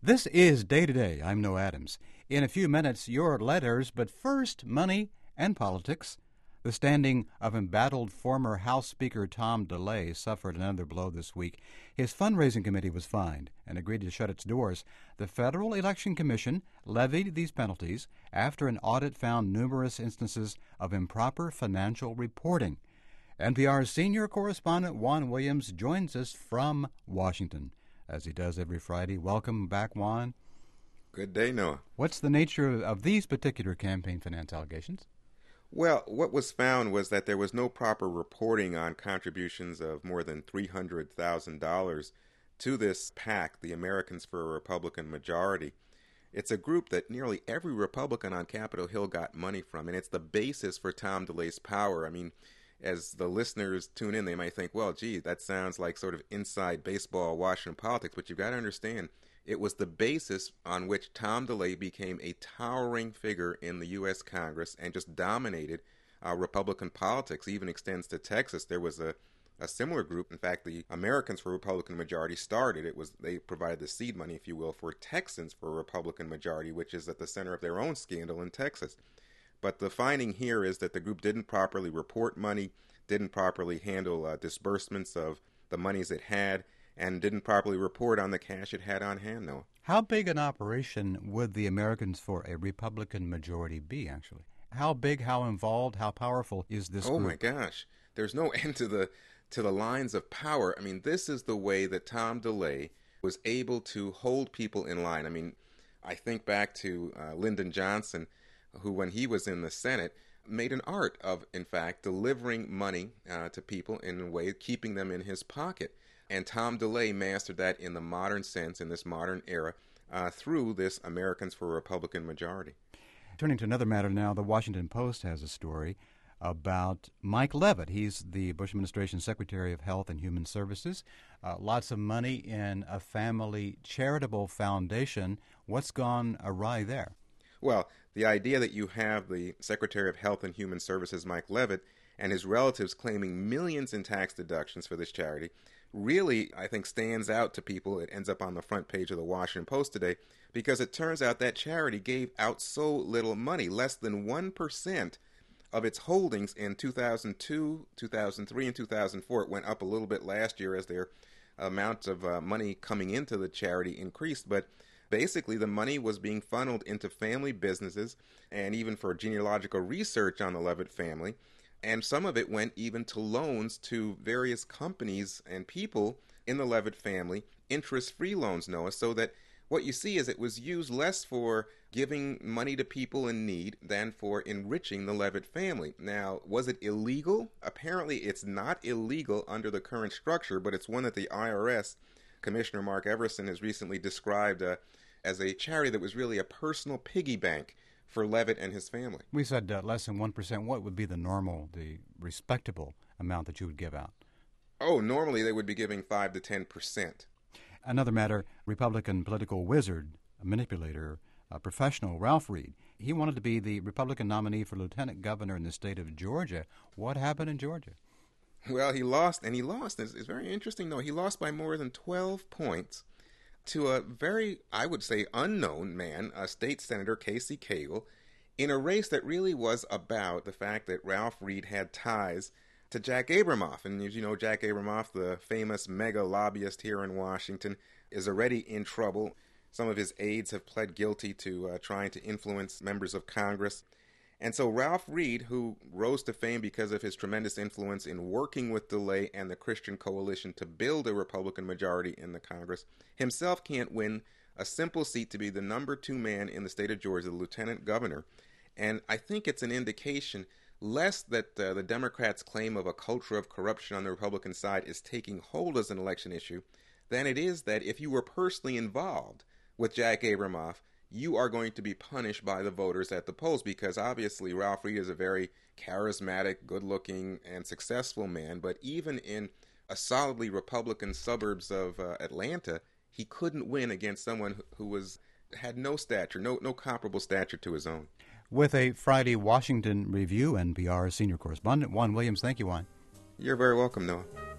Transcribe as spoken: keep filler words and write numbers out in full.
This is Day to Day. I'm Noah Adams. In a few minutes, your letters, but first, money and politics. The standing of embattled former House Speaker Tom DeLay suffered another blow this week. His fundraising committee was fined and agreed to shut its doors. The Federal Election Commission levied these penalties after an audit found numerous instances of improper financial reporting. N P R's senior correspondent Juan Williams joins us from Washington, as he does every Friday. Welcome back, Juan. Good day, Noah. What's the nature of these particular campaign finance allegations? Well, what was found was that there was no proper reporting on contributions of more than three hundred thousand dollars to this PAC, the Americans for a Republican Majority. It's a group that nearly every Republican on Capitol Hill got money from, and it's the basis for Tom DeLay's power. I mean, as the listeners tune in, they might think, well, gee, that sounds like sort of inside baseball, Washington politics, but you've got to understand, it was the basis on which Tom DeLay became a towering figure in the U S Congress and just dominated uh, Republican politics. Even extends to Texas. There was a, a similar group. In fact, the Americans for a Republican Majority started. It was they provided the seed money, if you will, for Texans for a Republican Majority, which is at the center of their own scandal in Texas. But the finding here is that the group didn't properly report money, didn't properly handle uh, disbursements of the monies it had, and didn't properly report on the cash it had on hand, Noah. How big an operation would the Americans for a Republican Majority be, actually? How big, how involved, how powerful is this Oh, group? my gosh. There's no end to the to the lines of power. I mean, this is the way that Tom DeLay was able to hold people in line. I mean, I think back to uh, Lyndon Johnson, who, when he was in the Senate, made an art of, in fact, delivering money uh, to people in a way, keeping them in his pocket. And Tom DeLay mastered that in the modern sense, in this modern era, uh, through this Americans for a Republican Majority. Turning to another matter now, the Washington Post has a story about Mike Leavitt. He's the Bush administration's Secretary of Health and Human Services. Uh, lots of money in a family charitable foundation. What's gone awry there? Well, the idea that you have the Secretary of Health and Human Services, Mike Leavitt, and his relatives claiming millions in tax deductions for this charity really, I think, stands out to people. It ends up on the front page of the Washington Post today because it turns out that charity gave out so little money, less than one percent of its holdings in two thousand two, two thousand three, and two thousand four. It went up a little bit last year as their amount of uh, money coming into the charity increased, but basically, the money was being funneled into family businesses and even for genealogical research on the Leavitt family. And some of it went even to loans to various companies and people in the Leavitt family, interest-free loans, Noah, so that what you see is it was used less for giving money to people in need than for enriching the Leavitt family. Now, was it illegal? Apparently, it's not illegal under the current structure, but it's one that the I R S, Commissioner Mark Everson, has recently described uh, as a charity that was really a personal piggy bank for Leavitt and his family. We said uh, less than one percent. What would be the normal, the respectable amount that you would give out? Oh, normally they would be giving five to ten percent. Another matter, Republican political wizard, manipulator, uh, professional, Ralph Reed. He wanted to be the Republican nominee for lieutenant governor in the state of Georgia. What happened in Georgia? Well, he lost, and he lost. It's, it's very interesting, though. He lost by more than twelve points to a very, I would say, unknown man, a state senator, Casey Cagle, in a race that really was about the fact that Ralph Reed had ties to Jack Abramoff. And as you know, Jack Abramoff, the famous mega lobbyist here in Washington, is already in trouble. Some of his aides have pled guilty to uh, trying to influence members of Congress. And so Ralph Reed, who rose to fame because of his tremendous influence in working with DeLay and the Christian Coalition to build a Republican majority in the Congress, himself can't win a simple seat to be the number two man in the state of Georgia, the lieutenant governor. And I think it's an indication less that uh, the Democrats' claim of a culture of corruption on the Republican side is taking hold as an election issue than it is that if you were personally involved with Jack Abramoff, you are going to be punished by the voters at the polls, because obviously Ralph Reed is a very charismatic, good-looking, and successful man. But even in a solidly Republican suburbs of uh, Atlanta, he couldn't win against someone who was had no stature, no no comparable stature to his own. With a Friday Washington Review, N P R senior correspondent Juan Williams. Thank you, Juan. You're very welcome, Noah.